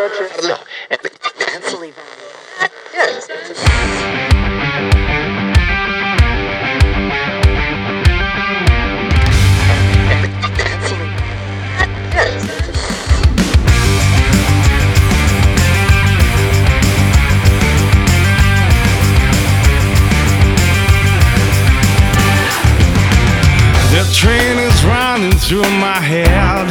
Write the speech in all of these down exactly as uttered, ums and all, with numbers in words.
No. The train is running through my head.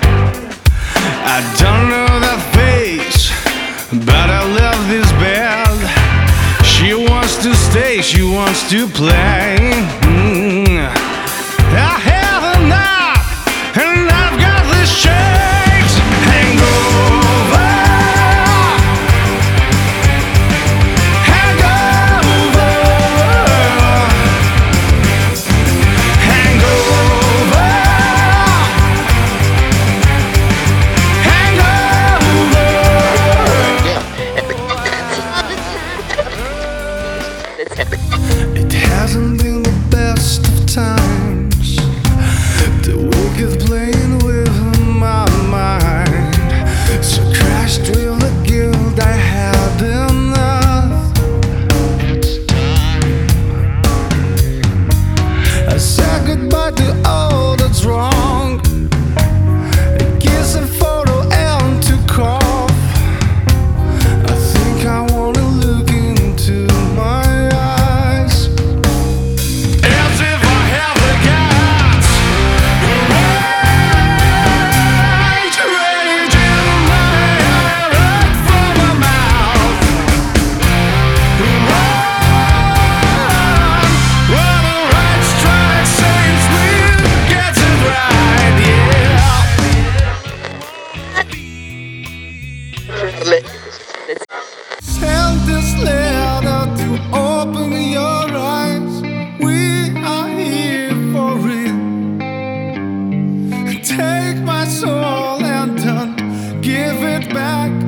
I don't know that face, but I love this band. She wants to stay, she wants to play. Mm. I have a knot, and I've got this shakes hangover. Hangover. Hangover. It hasn't been the best of times. The week is playing with my mind. So crashed with the guilt I had enough. I said goodbye to all that's wrong. A kiss, a photo, and to cough. I think I wanna look into my eyes, as if I have the guts. Rage, rage in my head, right from my mouth. Run, run the right strike saves me, gets it right, yeah. Send this letter to open your eyes. We are here for it. Take my soul and don't give it back.